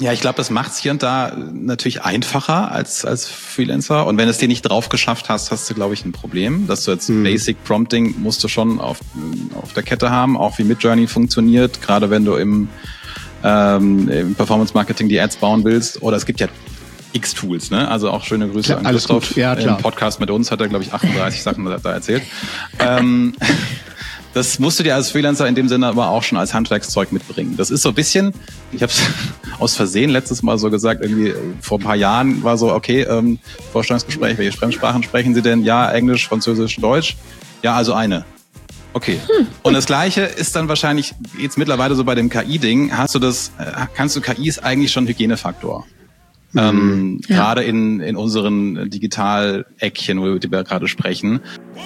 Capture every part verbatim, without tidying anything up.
Ja, ich glaube, das macht es hier und da natürlich einfacher als als Freelancer. Und wenn du es dir nicht drauf geschafft hast, hast du, glaube ich, ein Problem. Dass du jetzt mhm. Basic Prompting musst du schon auf auf der Kette haben, auch wie Midjourney funktioniert. Gerade wenn du im, ähm, im Performance Marketing die Ads bauen willst. Oder es gibt ja X Tools, ne? Also auch schöne Grüße klar, an alles Christoph. Gut. Ja, klar. Im Podcast mit uns hat er, glaube ich, achtunddreißig Sachen da erzählt. ähm, Das musst du dir als Freelancer in dem Sinne aber auch schon als Handwerkszeug mitbringen. Das ist so ein bisschen, ich habe es aus Versehen letztes Mal so gesagt, irgendwie vor ein paar Jahren war so, okay, ähm, Vorstellungsgespräch, welche Fremdsprachen sprechen Sie denn? Ja, Englisch, Französisch, Deutsch. Ja, also eine. Okay. Hm. Und das Gleiche ist dann wahrscheinlich jetzt mittlerweile so bei dem K I-Ding, hast du das, kannst du K I ist eigentlich schon Hygienefaktor. Mhm. Ähm, ja. Gerade in, in unseren Digital-Eckchen, wo wir gerade sprechen.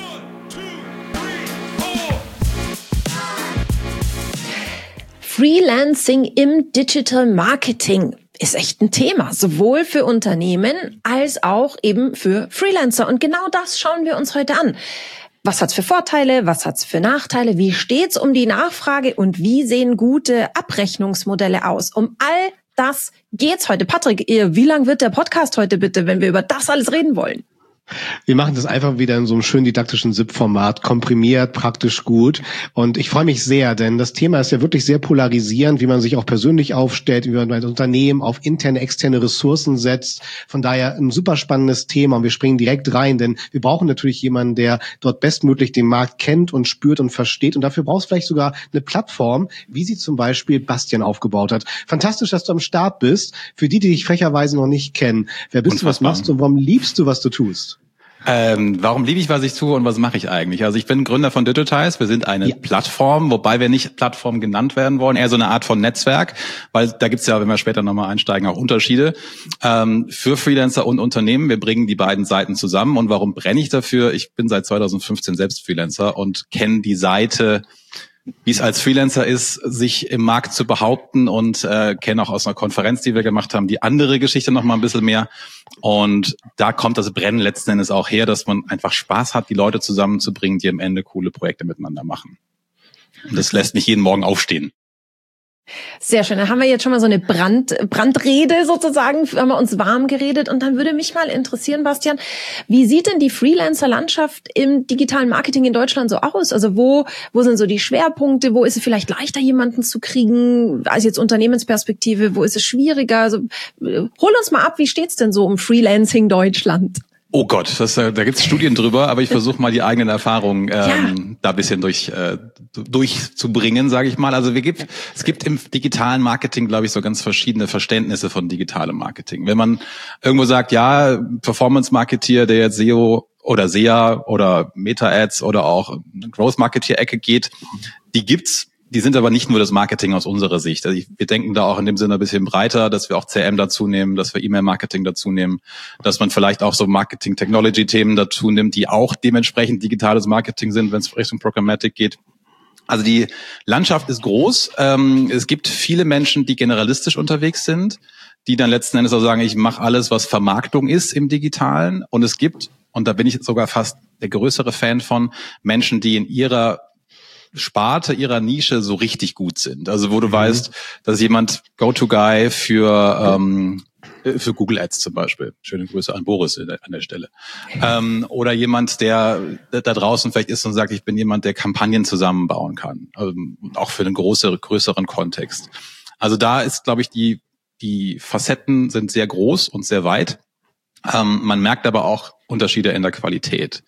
Freelancing im Digital Marketing ist echt ein Thema, sowohl für Unternehmen als auch eben für Freelancer. Und genau das schauen wir uns heute an. Was hat's für Vorteile? Was hat's für Nachteile? Wie steht's um die Nachfrage? Und wie sehen gute Abrechnungsmodelle aus? Um all das geht's heute. Patrick, wie lang wird der Podcast heute bitte, wenn wir über das alles reden wollen? Wir machen das einfach wieder in so einem schönen didaktischen S I P-Format, komprimiert, praktisch gut. Und ich freue mich sehr, denn das Thema ist ja wirklich sehr polarisierend, wie man sich auch persönlich aufstellt, wie man als Unternehmen auf interne, externe Ressourcen setzt. Von daher ein super spannendes Thema und wir springen direkt rein, denn wir brauchen natürlich jemanden, der dort bestmöglich den Markt kennt und spürt und versteht. Und dafür brauchst du vielleicht sogar eine Plattform, wie sie zum Beispiel Bastian aufgebaut hat. Fantastisch, dass du am Start bist. Für die, die dich frecherweise noch nicht kennen, wer bist Unfassbar. du, was machst du und warum liebst du, was du tust? Ähm, warum liebe ich, was ich tue und was mache ich eigentlich? Also ich bin Gründer von Digitize. Wir sind eine ja. Plattform, wobei wir nicht Plattform genannt werden wollen, eher so eine Art von Netzwerk, weil da gibt's ja, wenn wir später nochmal einsteigen, auch Unterschiede ähm, für Freelancer und Unternehmen. Wir bringen die beiden Seiten zusammen. Und warum brenne ich dafür? Ich bin seit zweitausendfünfzehn selbst Freelancer und kenne die Seite, wie es als Freelancer ist, sich im Markt zu behaupten und äh, kenne auch aus einer Konferenz, die wir gemacht haben, die andere Geschichte noch mal ein bisschen mehr. Und da kommt das Brennen letzten Endes auch her, dass man einfach Spaß hat, die Leute zusammenzubringen, die am Ende coole Projekte miteinander machen. Und das lässt mich jeden Morgen aufstehen. Sehr schön. Dann haben wir jetzt schon mal so eine Brand, Brandrede sozusagen, haben wir uns warm geredet. Und dann würde mich mal interessieren, Bastian, wie sieht denn die Freelancer-Landschaft im digitalen Marketing in Deutschland so aus? Also wo, wo sind so die Schwerpunkte? Wo ist es vielleicht leichter, jemanden zu kriegen, als jetzt Unternehmensperspektive? Wo ist es schwieriger? Also hol uns mal ab, wie steht's denn so um Freelancing Deutschland? Oh Gott, das, da gibt's Studien drüber, aber ich versuche mal die eigenen Erfahrungen ähm, ja. da ein bisschen durch äh, durchzubringen, sage ich mal. Also wir gibt, es gibt im digitalen Marketing, glaube ich, so ganz verschiedene Verständnisse von digitalem Marketing. Wenn man irgendwo sagt, ja, Performance-Marketeer, der jetzt S E O oder S E A oder Meta-Ads oder auch Growth-Marketeer-Ecke geht, die gibt's. Die sind aber nicht nur das Marketing aus unserer Sicht. Also ich, wir denken da auch in dem Sinne ein bisschen breiter, dass wir auch C R M dazu nehmen, dass wir E-Mail-Marketing dazu nehmen, dass man vielleicht auch so Marketing-Technology-Themen dazu nimmt, die auch dementsprechend digitales Marketing sind, wenn es Richtung Programmatic geht. Also die Landschaft ist groß. Ähm, es gibt viele Menschen, die generalistisch unterwegs sind, die dann letzten Endes auch sagen, ich mache alles, was Vermarktung ist im Digitalen. Und es gibt, und da bin ich sogar fast der größere Fan von, Menschen, die in ihrer Sparte ihrer Nische so richtig gut sind. Also wo du mhm. weißt, dass jemand Go-To-Guy für ähm, für Google Ads zum Beispiel. Schöne Grüße an Boris an der Stelle. Ähm, oder jemand, der da draußen vielleicht ist und sagt, ich bin jemand, der Kampagnen zusammenbauen kann. Ähm, auch für einen größeren, größeren Kontext. Also da ist, glaube ich, die die Facetten sind sehr groß und sehr weit. Ähm, man merkt aber auch Unterschiede in der Qualität.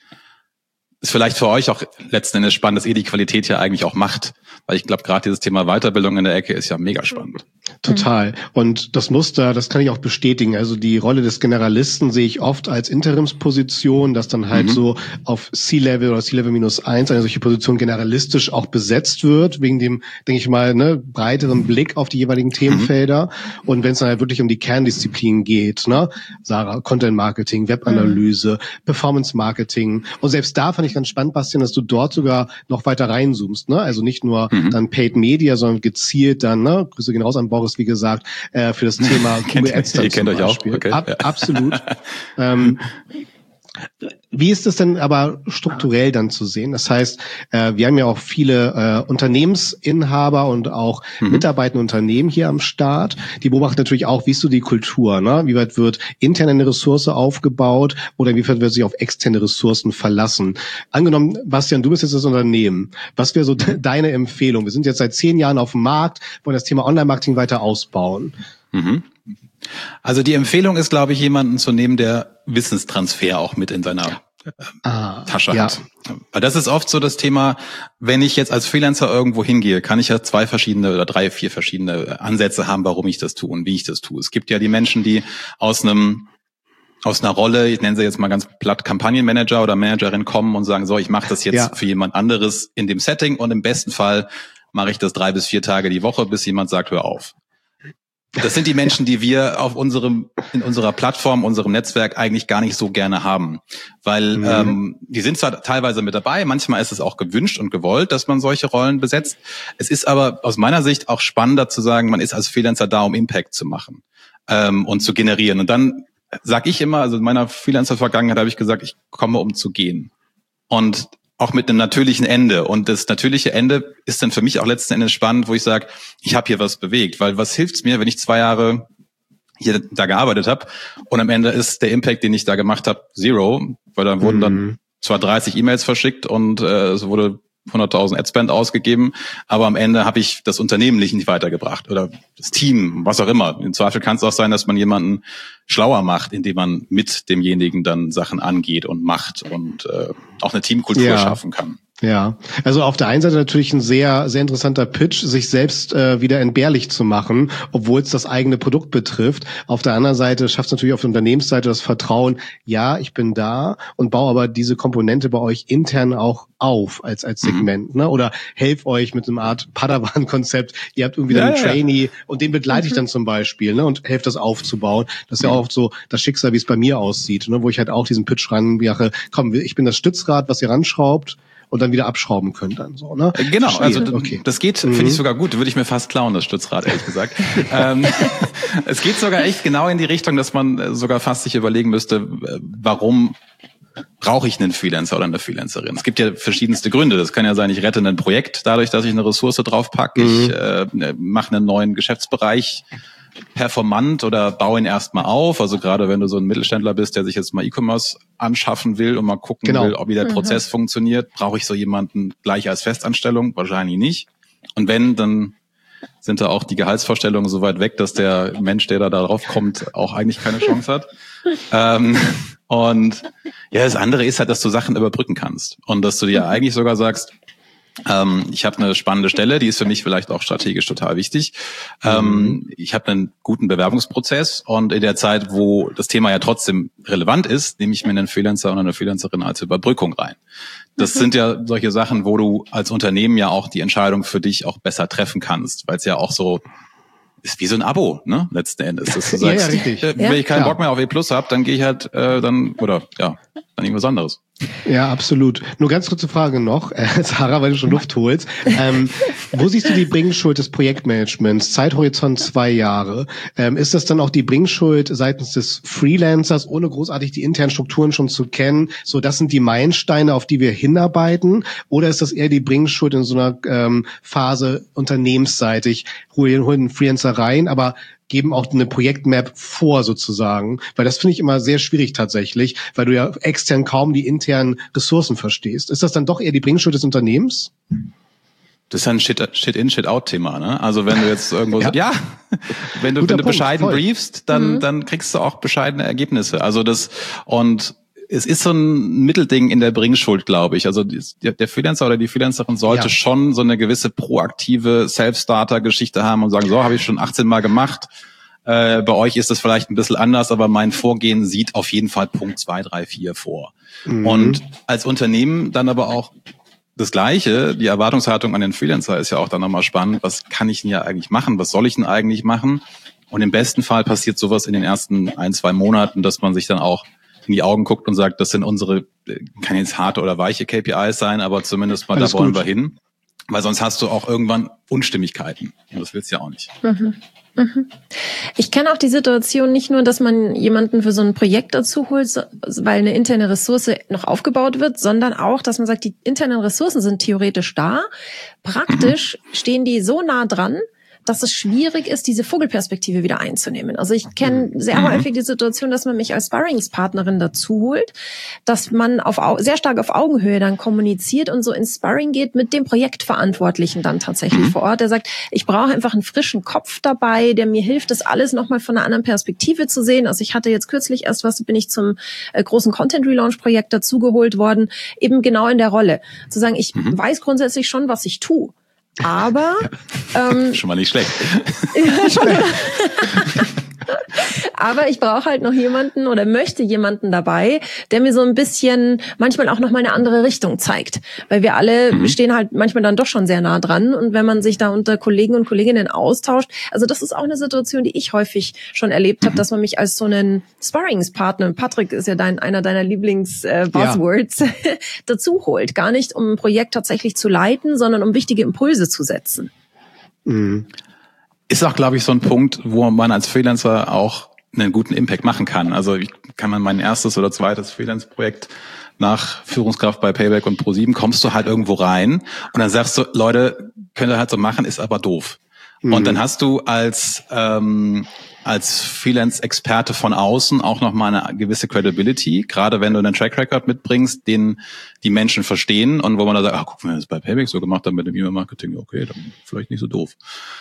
Ist vielleicht für euch auch letzten Endes spannend, dass ihr die Qualität ja eigentlich auch macht. Weil ich glaube, gerade dieses Thema Weiterbildung in der Ecke ist ja mega spannend. Total. Und das Muster, das kann ich auch bestätigen. Also die Rolle des Generalisten sehe ich oft als Interimsposition, dass dann halt mhm. so auf C-Level oder C-Level minus eins eine solche Position generalistisch auch besetzt wird, wegen dem, denke ich mal, ne, breiteren Blick auf die jeweiligen Themenfelder. Mhm. Und wenn es dann halt wirklich um die Kerndisziplinen geht, ne, Sarah, Content Marketing, Webanalyse, mhm. Performance Marketing. Und selbst da fand ich ganz spannend, Bastian, dass du dort sogar noch weiter reinzoomst, ne? Also nicht nur mhm. dann Paid Media, sondern gezielt dann, ne? Grüße gehen raus an Boris, wie gesagt, äh, für das Thema Google Ads. Ihr kennt euch auch, okay. Ab, ja. Absolut. ähm, Wie ist es denn aber strukturell dann zu sehen? Das heißt, äh, wir haben ja auch viele äh, Unternehmensinhaber und auch mhm. mitarbeitende Unternehmen hier am Start. Die beobachten natürlich auch, wie ist so die Kultur, ne? Wie weit wird intern eine Ressource aufgebaut oder wie weit wird sich auf externe Ressourcen verlassen? Angenommen, Bastian, du bist jetzt das Unternehmen. Was wäre so de- deine Empfehlung? Wir sind jetzt seit zehn Jahren auf dem Markt, wollen das Thema Online-Marketing weiter ausbauen. Mhm. Also die Empfehlung ist, glaube ich, jemanden zu nehmen, der Wissenstransfer auch mit in seiner ah, Tasche ja. hat. Weil das ist oft so das Thema, wenn ich jetzt als Freelancer irgendwo hingehe, kann ich ja zwei verschiedene oder drei, vier verschiedene Ansätze haben, warum ich das tue und wie ich das tue. Es gibt ja die Menschen, die aus einem aus einer Rolle, ich nenne sie jetzt mal ganz platt, Kampagnenmanager oder Managerin kommen und sagen, so, ich mache das jetzt ja. für jemand anderes in dem Setting und im besten Fall mache ich das drei bis vier Tage die Woche, bis jemand sagt, hör auf. Das sind die Menschen, die wir auf unserem, in unserer Plattform, unserem Netzwerk eigentlich gar nicht so gerne haben. Weil, mhm. ähm, die sind zwar teilweise mit dabei, manchmal ist es auch gewünscht und gewollt, dass man solche Rollen besetzt. Es ist aber aus meiner Sicht auch spannender zu sagen, man ist als Freelancer da, um Impact zu machen, ähm, und zu generieren. Und dann sag ich immer, also in meiner Freelancer-Vergangenheit habe ich gesagt, ich komme, um zu gehen. Und auch mit einem natürlichen Ende. Und das natürliche Ende ist dann für mich auch letzten Endes spannend, wo ich sage, ich habe hier was bewegt. Weil was hilft's mir, wenn ich zwei Jahre hier da gearbeitet habe und am Ende ist der Impact, den ich da gemacht habe, zero. Weil dann wurden mhm. dann zwar dreißig E-Mails verschickt und äh, es wurde hunderttausend Adspend ausgegeben, aber am Ende habe ich das Unternehmen nicht weitergebracht oder das Team, was auch immer. Im Zweifel kann es auch sein, dass man jemanden schlauer macht, indem man mit demjenigen dann Sachen angeht und macht und äh, auch eine Teamkultur ja. schaffen kann. Ja, also auf der einen Seite natürlich ein sehr, sehr interessanter Pitch, sich selbst äh, wieder entbehrlich zu machen, obwohl es das eigene Produkt betrifft. Auf der anderen Seite schafft es natürlich auf der Unternehmensseite das Vertrauen, ja, ich bin da und baue aber diese Komponente bei euch intern auch auf als als Segment, mhm. ne? Oder helf euch mit einer Art Padawan-Konzept. Ihr habt irgendwie ja, einen ja, Trainee ja. und den begleite ich dann zum Beispiel, ne? Und helft das aufzubauen. Das ist ja auch oft so das Schicksal, wie es bei mir aussieht, ne? Wo ich halt auch diesen Pitch ranmache, komm, ich bin das Stützrad, was ihr ranschraubt. Und dann wieder abschrauben können dann so, ne? Genau, Verstehe. also okay. Das geht, mhm. finde ich sogar gut. Würde ich mir fast klauen, das Stützrad, ehrlich gesagt. ähm, es geht sogar echt genau in die Richtung, dass man sogar fast sich überlegen müsste, warum brauche ich einen Freelancer oder eine Freelancerin? Es gibt ja verschiedenste Gründe. Das kann ja sein, ich rette ein Projekt dadurch, dass ich eine Ressource draufpacke. Mhm. Ich äh, mache einen neuen Geschäftsbereich performant oder baue ihn erstmal auf. Also gerade wenn du so ein Mittelständler bist, der sich jetzt mal E-Commerce anschaffen will und mal gucken genau. will, ob wie der mhm. Prozess funktioniert, brauche ich so jemanden gleich als Festanstellung? Wahrscheinlich nicht. Und wenn, dann sind da auch die Gehaltsvorstellungen so weit weg, dass der Mensch, der da drauf kommt, auch eigentlich keine Chance hat. ähm, und ja, das andere ist halt, dass du Sachen überbrücken kannst und dass du dir eigentlich sogar sagst, Ähm, ich habe eine spannende Stelle, die ist für mich vielleicht auch strategisch total wichtig. Mhm. Ähm, ich habe einen guten Bewerbungsprozess und in der Zeit, wo das Thema ja trotzdem relevant ist, nehme ich mir einen Freelancer oder eine Freelancerin als Überbrückung rein. Das mhm. sind ja solche Sachen, wo du als Unternehmen ja auch die Entscheidung für dich auch besser treffen kannst, weil es ja auch so ist wie so ein Abo, ne? Letzten Endes. Dass du sagst, ja, ja, richtig. Äh, wenn ja, ich keinen klar. Bock mehr auf E Plus habe, dann gehe ich halt äh, dann oder ja, dann irgendwas anderes. Ja, absolut. Nur ganz kurze Frage noch, äh, Sarah, weil du schon Luft holst. Ähm, wo siehst du die Bringschuld des Projektmanagements? Zeithorizont zwei Jahre. Ähm, ist das dann auch die Bringschuld seitens des Freelancers, ohne großartig die internen Strukturen schon zu kennen? So, das sind die Meilensteine, auf die wir hinarbeiten? Oder ist das eher die Bringschuld in so einer ähm, Phase unternehmensseitig? Holen, holen Freelancer rein, aber geben auch eine Projektmap vor sozusagen, weil das finde ich immer sehr schwierig tatsächlich, weil du ja extern kaum die internen Ressourcen verstehst. Ist das dann doch eher die Bringschuld des Unternehmens? Das ist ein Shit-in, Shit-out-Thema, ne? Also wenn du jetzt irgendwo, ja, ja wenn du, wenn du bescheiden voll. briefst, dann, mhm. dann kriegst du auch bescheidene Ergebnisse. Also das, und es ist so ein Mittelding in der Bringschuld, glaube ich. Also der Freelancer oder die Freelancerin sollte ja. schon so eine gewisse proaktive Self-Starter-Geschichte haben und sagen, so, habe ich schon achtzehn Mal gemacht. Äh, bei euch ist das vielleicht ein bisschen anders, aber mein Vorgehen sieht auf jeden Fall Punkt zwei, drei, vier vor. Mhm. Und als Unternehmen dann aber auch das Gleiche. Die Erwartungshaltung an den Freelancer ist ja auch dann nochmal spannend. Was kann ich denn ja eigentlich machen? Was soll ich denn eigentlich machen? Und im besten Fall passiert sowas in den ersten ein, zwei Monaten, dass man sich dann auch in die Augen guckt und sagt, das sind unsere, kann jetzt harte oder weiche K P Is sein, aber zumindest mal, Alles da wollen gut. wir hin. Weil sonst hast du auch irgendwann Unstimmigkeiten. Und das willst du ja auch nicht. Mhm. Ich kenne auch die Situation nicht nur, dass man jemanden für so ein Projekt dazu holt, weil eine interne Ressource noch aufgebaut wird, sondern auch, dass man sagt, die internen Ressourcen sind theoretisch da. Praktisch mhm. stehen die so nah dran, dass es schwierig ist, diese Vogelperspektive wieder einzunehmen. Also ich kenne sehr mhm. häufig die Situation, dass man mich als Sparringspartnerin dazu holt, dass man auf sehr stark auf Augenhöhe dann kommuniziert und so ins Sparring geht mit dem Projektverantwortlichen dann tatsächlich mhm. vor Ort. Der sagt, ich brauche einfach einen frischen Kopf dabei, der mir hilft, das alles nochmal von einer anderen Perspektive zu sehen. Also ich hatte jetzt kürzlich erst was, bin ich zum äh, großen Content-Relaunch-Projekt dazugeholt worden, eben genau in der Rolle. Zu sagen, ich mhm. weiß grundsätzlich schon, was ich tue. Aber ja. ähm, schon mal nicht schlecht. Ja, schon. Aber ich brauche halt noch jemanden oder möchte jemanden dabei, der mir so ein bisschen manchmal auch noch mal eine andere Richtung zeigt. Weil wir alle mhm. stehen halt manchmal dann doch schon sehr nah dran. Und wenn man sich da unter Kollegen und Kolleginnen austauscht, also das ist auch eine Situation, die ich häufig schon erlebt habe, mhm. dass man mich als so einen Sparringspartner, Patrick ist ja dein, einer deiner Lieblings-Buzzwords, äh, ja. dazu holt. Gar nicht, um ein Projekt tatsächlich zu leiten, sondern um wichtige Impulse zu setzen. Mhm. Ist auch, glaube ich, so ein Punkt, wo man als Freelancer auch einen guten Impact machen kann. Also ich kann man mein erstes oder zweites Freelance-Projekt nach Führungskraft bei Payback und ProSieben, kommst du halt irgendwo rein und dann sagst du, Leute, könnt ihr halt so machen, ist aber doof. Mhm. Und dann hast du als ähm, als Freelance-Experte von außen auch nochmal eine gewisse Credibility, gerade wenn du einen Track Record mitbringst, den die Menschen verstehen und wo man da sagt, ach, guck mal, das bei Payback so gemacht haben mit dem E-Mail-Marketing, okay, dann vielleicht nicht so doof.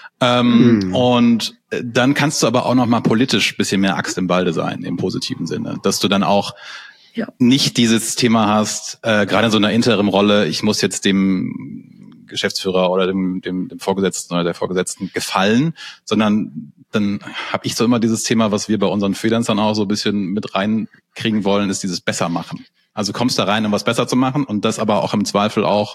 Ähm, mhm. Und dann kannst du aber auch nochmal politisch bisschen mehr Axt im Balde sein, im positiven Sinne, dass du dann auch ja. nicht dieses Thema hast, äh, gerade in so einer Interim-Rolle, ich muss jetzt dem Geschäftsführer oder dem, dem, dem Vorgesetzten oder der Vorgesetzten gefallen, sondern dann habe ich so immer dieses Thema, was wir bei unseren Freelancern auch so ein bisschen mit reinkriegen wollen, ist dieses Bessermachen. Also kommst da rein, um was besser zu machen und das aber auch im Zweifel auch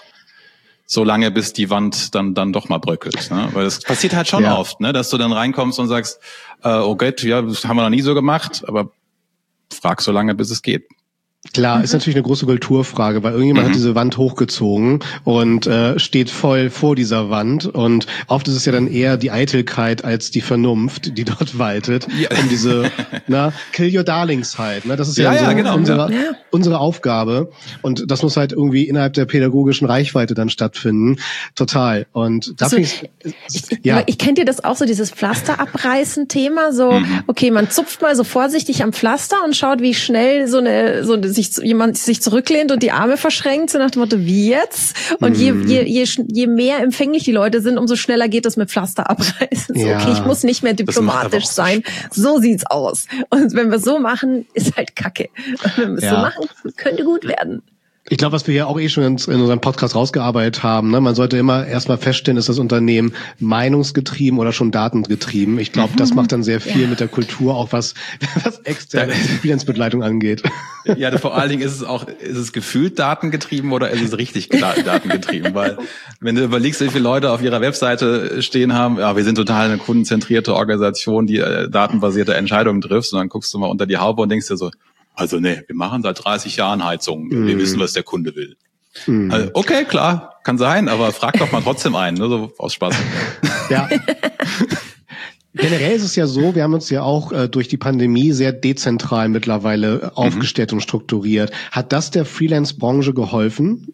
so lange, bis die Wand dann dann doch mal bröckelt. Ne? Weil das passiert halt schon ja. oft, ne, dass du dann reinkommst und sagst, äh, oh Gott, ja, das haben wir noch nie so gemacht, aber frag so lange, bis es geht. Klar, ist natürlich eine große Kulturfrage, weil irgendjemand mhm. hat diese Wand hochgezogen und äh, steht voll vor dieser Wand und oft ist es ja dann eher die Eitelkeit als die Vernunft, die dort waltet, ja. um diese, na, kill your darlings halt, ne, das ist ja, ja, so ja genau. unsere, ja. unsere Aufgabe und das muss halt irgendwie innerhalb der pädagogischen Reichweite dann stattfinden, total und dafür also, ich, ich, ja. ich kennt ihr das auch so, dieses Pflaster abreißen Thema, so, mhm. okay, man zupft mal so vorsichtig am Pflaster und schaut, wie schnell so eine, so eine sich jemand sich zurücklehnt und die Arme verschränkt, so nach dem Motto, wie jetzt? Und mm. je, je, je, je mehr empfänglich die Leute sind, umso schneller geht es mit Pflaster abreißen. So, ja. Okay, ich muss nicht mehr diplomatisch sein. So sieht's aus. Und wenn wir so machen, ist halt Kacke. Und wenn wir es ja. so machen, könnte gut werden. Ich glaube, was wir ja auch eh schon in, in unserem Podcast rausgearbeitet haben, ne, man sollte immer erstmal feststellen, ist das Unternehmen meinungsgetrieben oder schon datengetrieben. Ich glaube, das macht dann sehr viel ja. mit der Kultur, auch was, was externe Freelance-Begleitung angeht. Ja, vor allen Dingen ist es auch, ist es gefühlt datengetrieben oder ist es richtig datengetrieben? Weil, wenn du überlegst, wie viele Leute auf ihrer Webseite stehen haben, ja, wir sind total eine kundenzentrierte Organisation, die äh, datenbasierte Entscheidungen trifft, und dann guckst du mal unter die Haube und denkst dir so, also nee, wir machen seit dreißig Jahren Heizungen. Mm. Wir wissen, was der Kunde will. Mm. Also, okay, klar, kann sein, aber frag doch mal trotzdem einen, ne, so aus Spaß. Ja. Generell ist es ja so, wir haben uns ja auch äh, durch die Pandemie sehr dezentral mittlerweile äh, aufgestellt mhm. und strukturiert. Hat das der Freelance-Branche geholfen?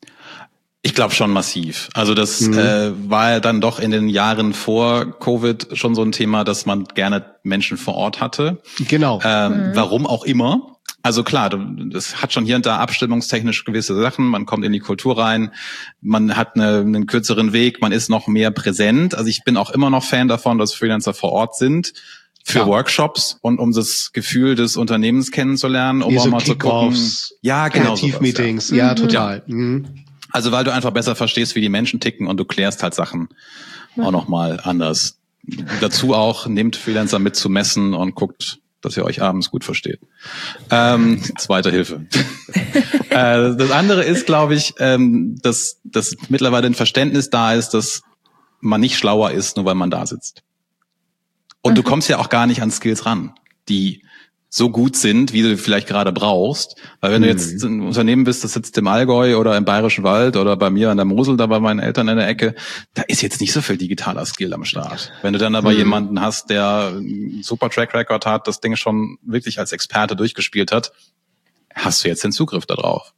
Ich glaube schon massiv. Also das mhm. äh, war ja dann doch in den Jahren vor Covid schon so ein Thema, dass man gerne Menschen vor Ort hatte. Genau. Ähm, mhm. Warum auch immer. Also klar, das hat schon hier und da abstimmungstechnisch gewisse Sachen. Man kommt in die Kultur rein, man hat eine, einen kürzeren Weg, man ist noch mehr präsent. Also ich bin auch immer noch Fan davon, dass Freelancer vor Ort sind für ja. Workshops und um das Gefühl des Unternehmens kennenzulernen, um auch mal zu gucken. Ja, genau. Kreativmeetings, ja. ja, total. Ja. Mhm. Also weil du einfach besser verstehst, wie die Menschen ticken und du klärst halt Sachen ja. auch nochmal anders. Dazu auch, nehmt Freelancer mit zu messen und guckt, dass ihr euch abends gut versteht. Ähm, zweite Hilfe. äh, das andere ist, glaube ich, ähm, dass, dass mittlerweile ein Verständnis da ist, dass man nicht schlauer ist, nur weil man da sitzt. Und mhm. du kommst ja auch gar nicht an Skills ran, die so gut sind, wie du vielleicht gerade brauchst. Weil wenn mhm. du jetzt ein Unternehmen bist, das sitzt im Allgäu oder im Bayerischen Wald oder bei mir an der Mosel, da bei meinen Eltern in der Ecke, da ist jetzt nicht so viel digitaler Skill am Start. Wenn du dann aber mhm. jemanden hast, der einen super Track Record hat, das Ding schon wirklich als Experte durchgespielt hat, hast du jetzt den Zugriff darauf.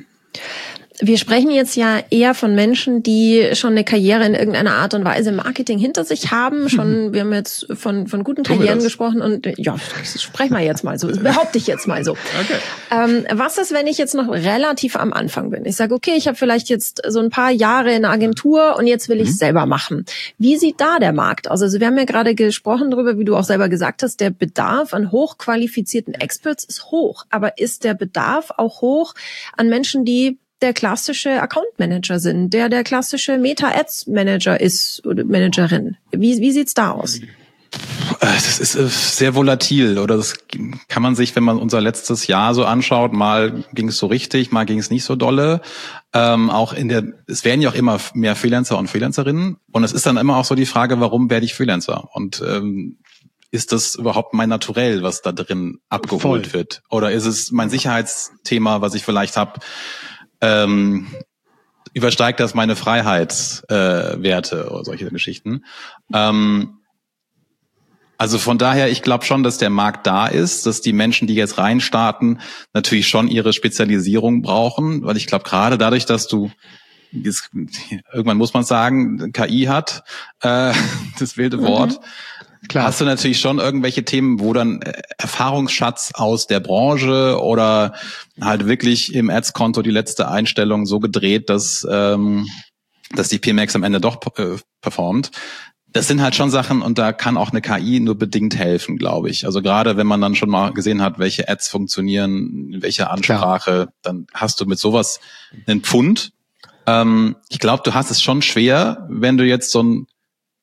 Wir sprechen jetzt ja eher von Menschen, die schon eine Karriere in irgendeiner Art und Weise im Marketing hinter sich haben. Schon, wir haben jetzt von von guten Karrieren gesprochen und ja, sprechen wir jetzt mal so, behaupte ich jetzt mal so. Okay. Ähm, was ist, wenn ich jetzt noch relativ am Anfang bin? Ich sage, okay, ich habe vielleicht jetzt so ein paar Jahre in einer Agentur und jetzt will ich es mhm. selber machen. Wie sieht da der Markt aus? Also wir haben ja gerade gesprochen darüber, wie du auch selber gesagt hast, der Bedarf an hochqualifizierten Experts ist hoch. Aber ist der Bedarf auch hoch an Menschen, die der klassische Account Manager sind, der der klassische Meta-Ads Manager ist oder Managerin? Wie, wie sieht's da aus? Das ist sehr volatil, oder das kann man sich, wenn man unser letztes Jahr so anschaut, mal ging es so richtig, mal ging es nicht so dolle. Ähm, auch in der, es werden ja auch immer mehr Freelancer und Freelancerinnen, und es ist dann immer auch so die Frage, warum werde ich Freelancer? Und ähm, ist das überhaupt mein Naturell, was da drin abgeholt Voll. wird? Oder ist es mein Sicherheitsthema, was ich vielleicht habe? Ähm, übersteigt das meine Freiheitswerte äh, Werte oder solche Geschichten. Ähm, also von daher, ich glaube schon, dass der Markt da ist, dass die Menschen, die jetzt reinstarten, natürlich schon ihre Spezialisierung brauchen, weil ich glaube, gerade dadurch, dass du jetzt, irgendwann muss man sagen, K I hat, äh, das wilde Wort, mhm. Klar. Hast du natürlich schon irgendwelche Themen, wo dann Erfahrungsschatz aus der Branche oder halt wirklich im Ads-Konto die letzte Einstellung so gedreht, dass ähm, dass die P M X am Ende doch äh, performt. Das sind halt schon Sachen, und da kann auch eine K I nur bedingt helfen, glaube ich. Also gerade wenn man dann schon mal gesehen hat, welche Ads funktionieren, welche Ansprache, Klar. dann hast du mit sowas einen Pfund. Ähm, ich glaube, du hast es schon schwer, wenn du jetzt so ein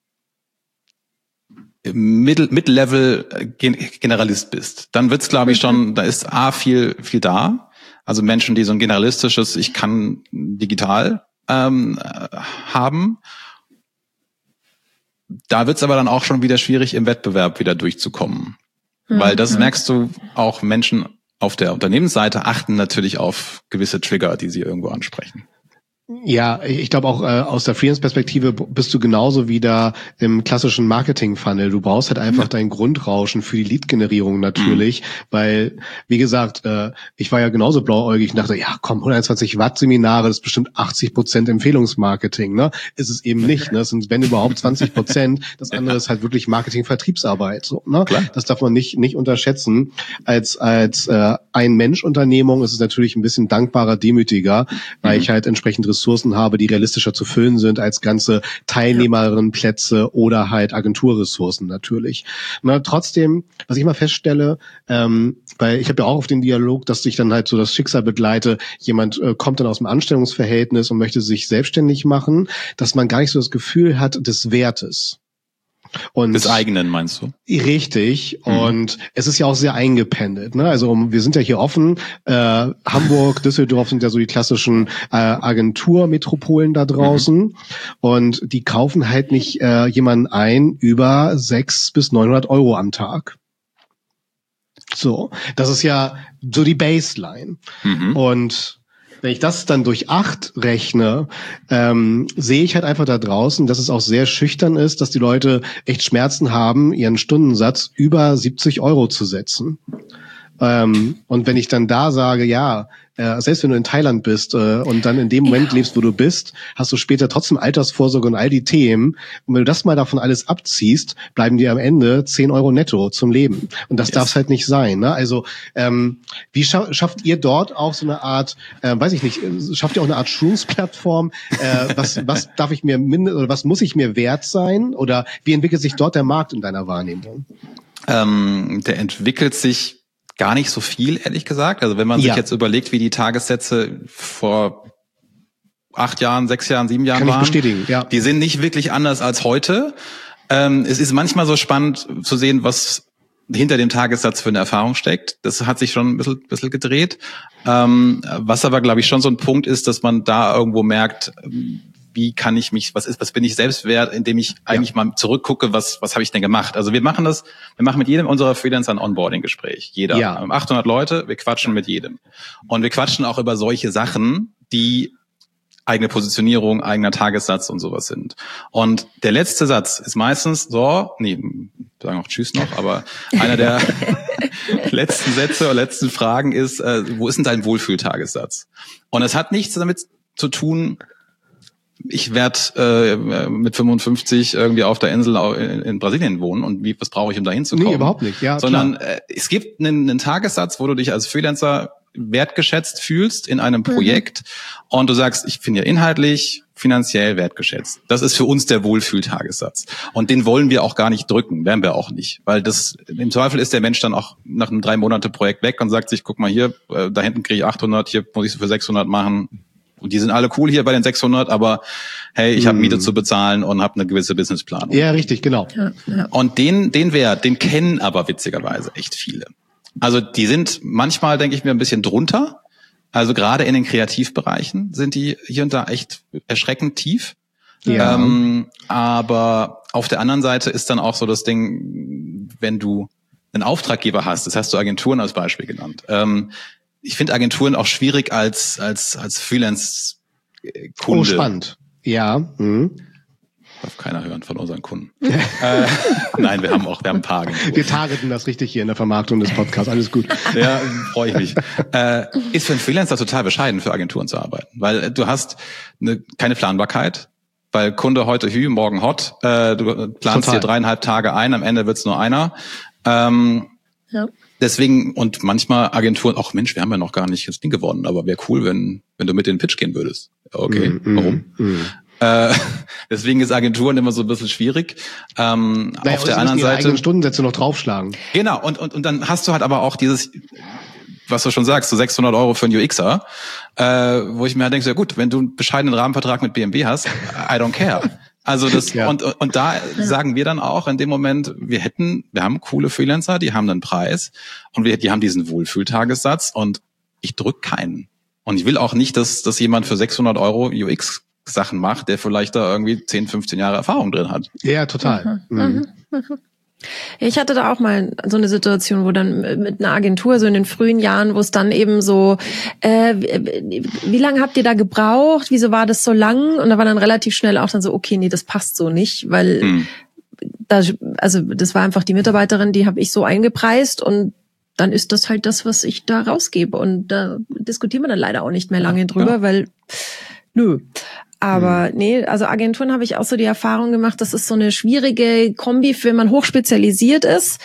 Mid-Level-Generalist bist, dann wird's, glaube ich, schon, da ist A, viel viel da. Also Menschen, die so ein generalistisches, ich kann digital ähm, haben. Da wird's aber dann auch schon wieder schwierig, im Wettbewerb wieder durchzukommen. Mhm. Weil das merkst du, auch Menschen auf der Unternehmensseite achten natürlich auf gewisse Trigger, die sie irgendwo ansprechen. Ja, ich glaube auch äh, aus der Freelance-Perspektive bist du genauso wie da im klassischen Marketing-Funnel. Du brauchst halt einfach ja. dein Grundrauschen für die Lead-Generierung natürlich, mhm. weil, wie gesagt, äh, ich war ja genauso blauäugig und dachte, ja komm, hundertzwanzig Watt Seminare, das ist bestimmt achtzig Prozent Empfehlungsmarketing, ne? Ist es eben nicht, ne? Es sind, wenn überhaupt, zwanzig Prozent. Das andere ist halt wirklich Marketing-Vertriebsarbeit, so, ne? Klar. Das darf man nicht nicht unterschätzen. Als als äh, Ein-Mensch-Unternehmung ist es natürlich ein bisschen dankbarer, demütiger, weil mhm. ich halt entsprechend Ressourcen habe, die realistischer zu füllen sind als ganze Teilnehmerinnenplätze oder halt Agenturressourcen natürlich. Na, trotzdem, was ich mal feststelle, ähm, weil ich habe ja auch auf den Dialog, dass ich dann halt so das Schicksal begleite, jemand äh, kommt dann aus dem Anstellungsverhältnis und möchte sich selbstständig machen, dass man gar nicht so das Gefühl hat des Wertes. Und des eigenen, meinst du? Richtig. Mhm. Und es ist ja auch sehr eingependelt, ne? Also wir sind ja hier offen. Äh, Hamburg, Düsseldorf sind ja so die klassischen äh, Agenturmetropolen da draußen. Mhm. Und die kaufen halt nicht äh, jemanden ein über sechs bis neunhundert Euro am Tag. So, das ist ja so die Baseline. Mhm. Und wenn ich das dann durch acht rechne, ähm, sehe ich halt einfach da draußen, dass es auch sehr schüchtern ist, dass die Leute echt Schmerzen haben, ihren Stundensatz über siebzig Euro zu setzen. Ähm, und wenn ich dann da sage, ja, äh, selbst wenn du in Thailand bist äh, und dann in dem Moment ja. lebst, wo du bist, hast du später trotzdem Altersvorsorge und all die Themen. Und wenn du das mal davon alles abziehst, bleiben dir am Ende zehn Euro netto zum Leben. Und das yes. darf es halt nicht sein. Ne? Also ähm, wie scha- schafft ihr dort auch so eine Art, äh, weiß ich nicht, schafft ihr auch eine Art Schulungsplattform? Äh, was, was darf ich mir mind- oder was muss ich mir wert sein? Oder wie entwickelt sich dort der Markt in deiner Wahrnehmung? Ähm, der entwickelt sich gar nicht so viel, ehrlich gesagt. Also wenn man sich ja. jetzt überlegt, wie die Tagessätze vor acht Jahren, sechs Jahren, sieben Jahren Kann waren, ich bestätigen, ja. die sind nicht wirklich anders als heute. Ähm, es ist manchmal so spannend zu sehen, was hinter dem Tagessatz für eine Erfahrung steckt. Das hat sich schon ein bisschen, bisschen gedreht. Ähm, was aber, glaube ich, schon so ein Punkt ist, dass man da irgendwo merkt, wie wie kann ich mich, was ist, was bin ich selbst wert, indem ich eigentlich ja. mal zurückgucke, was, was habe ich denn gemacht? Also wir machen das, wir machen mit jedem unserer Freelancer ein Onboarding-Gespräch. Jeder. Ja. Wir haben achthundert Leute, wir quatschen mit jedem. Und wir quatschen auch über solche Sachen, die eigene Positionierung, eigener Tagessatz und sowas sind. Und der letzte Satz ist meistens so, nee, sagen auch Tschüss noch, aber einer der letzten Sätze oder letzten Fragen ist, äh, wo ist denn dein Wohlfühltagessatz? Und es hat nichts damit zu tun, ich werde äh, mit fünfundfünfzig irgendwie auf der Insel in, in Brasilien wohnen und wie, was brauche ich, um da hinzukommen? Nee, überhaupt nicht, ja. Sondern äh, es gibt einen, einen Tagessatz, wo du dich als Freelancer wertgeschätzt fühlst in einem Projekt mhm. und du sagst, ich bin ja inhaltlich, finanziell wertgeschätzt. Das ist für uns der Wohlfühltagessatz. Und den wollen wir auch gar nicht drücken, werden wir auch nicht. Weil das im Zweifel ist der Mensch dann auch nach einem drei Monate Projekt weg und sagt sich, guck mal hier, äh, da hinten kriege ich achthundert, hier muss ich so für sechshundert machen. Und die sind alle cool hier bei den sechshundert, aber hey, ich habe Miete zu bezahlen und habe eine gewisse Businessplanung. Ja, richtig, genau. Ja, ja. Und den, den Wert, den kennen aber witzigerweise echt viele. Also die sind manchmal, denke ich mir, ein bisschen drunter. Also gerade in den Kreativbereichen sind die hier und da echt erschreckend tief. Ja. Ähm, aber auf der anderen Seite ist dann auch so das Ding, wenn du einen Auftraggeber hast, das hast du Agenturen als Beispiel genannt. Ähm, ich finde Agenturen auch schwierig als als als Freelance-Kunde. Oh, spannend. Ja. Mhm. Darf keiner hören von unseren Kunden. äh, nein, wir haben auch, wir haben ein paar Agenturen. Wir targeten das richtig hier in der Vermarktung des Podcasts. Alles gut. Ja, freue ich mich. Äh, ist für einen Freelancer total bescheiden, für Agenturen zu arbeiten, weil du hast eine, keine Planbarkeit, weil Kunde heute hü, morgen hot. Äh, du planst total. Dir dreieinhalb Tage ein, am Ende wird's nur einer. Ähm, ja. Deswegen, und manchmal Agenturen, ach Mensch, wir haben ja noch gar nicht das Ding gewonnen, aber wäre cool, wenn wenn du mit in den Pitch gehen würdest. Okay, mm, warum? Mm. Äh, deswegen ist Agenturen immer so ein bisschen schwierig. Ähm, naja, auf der anderen Seite eigenen Stundensätze noch draufschlagen. Genau, und und und dann hast du halt aber auch dieses, was du schon sagst, so sechshundert Euro für einen U Xer, äh, wo ich mir halt denke, ja gut, wenn du einen bescheidenen Rahmenvertrag mit B M W hast, I don't care. Also das ja. und und da ja. sagen wir dann auch in dem Moment, wir hätten, wir haben coole Freelancer, die haben einen Preis und wir, die haben diesen Wohlfühltagessatz und ich drück keinen. Und ich will auch nicht, dass dass jemand für sechshundert Euro U X Sachen macht, der vielleicht da irgendwie zehn, fünfzehn Jahre Erfahrung drin hat. Ja, total. Mhm. Mhm. Mhm. Ich hatte da auch mal so eine Situation, wo dann mit einer Agentur, so in den frühen Jahren, wo es dann eben so, äh, wie, wie lange habt ihr da gebraucht? Wieso war das so lang? Und da war dann relativ schnell auch dann so, okay, nee, das passt so nicht, weil mhm. da, also das war einfach die Mitarbeiterin, die habe ich so eingepreist und dann ist das halt das, was ich da rausgebe. Und da diskutieren wir dann leider auch nicht mehr lange drüber, ja. weil, nö. Aber nee, also Agenturen habe ich auch so die Erfahrung gemacht, das ist so eine schwierige Kombi, wenn man hochspezialisiert ist,